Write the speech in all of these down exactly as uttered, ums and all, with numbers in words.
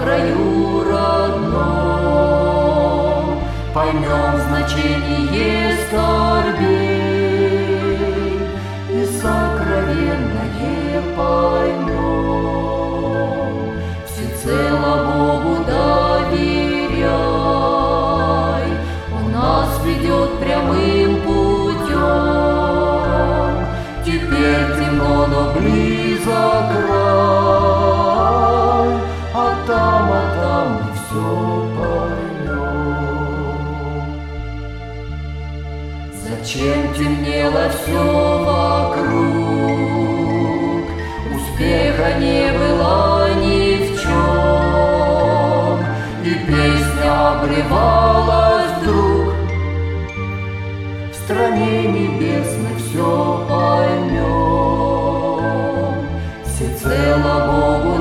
краю родном, поймем значение скорбей и сокровенное поймем. Всецело Богу доверяй, Он нас ведет прямым путем. Теперь темно, но близок край, а там, а там мы все поймем. Зачем темнело все вокруг? Успеха не было ни в чем, и песня обрывалась вдруг. В стране небесной все поймем. Всецело Богу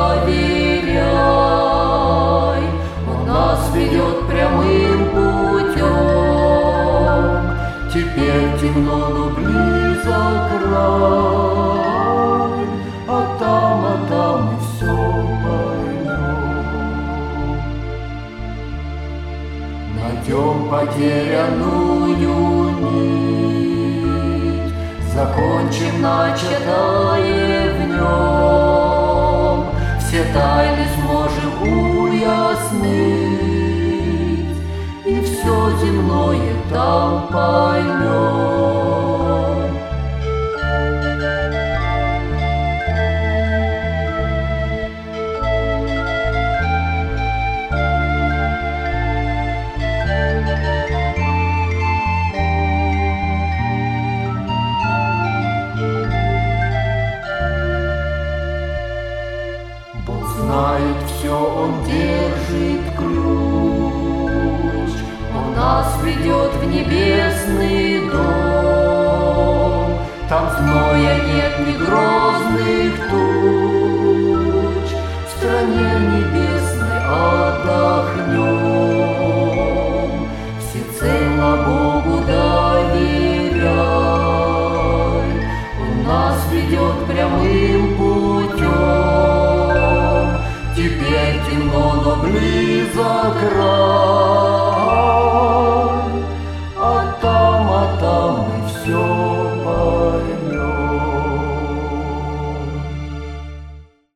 доверяй, Он нас ведет прямым путем. Теперь темно, но близок край, а там, а там мы все поймем. Найдем потерянную нить, закончим начатое в нем, все тайны сможем уяснить, и все земное там поймем. Бог знает все, Он держит ключ, Он нас ведет в небесный дом. Там зноя нет ни грозных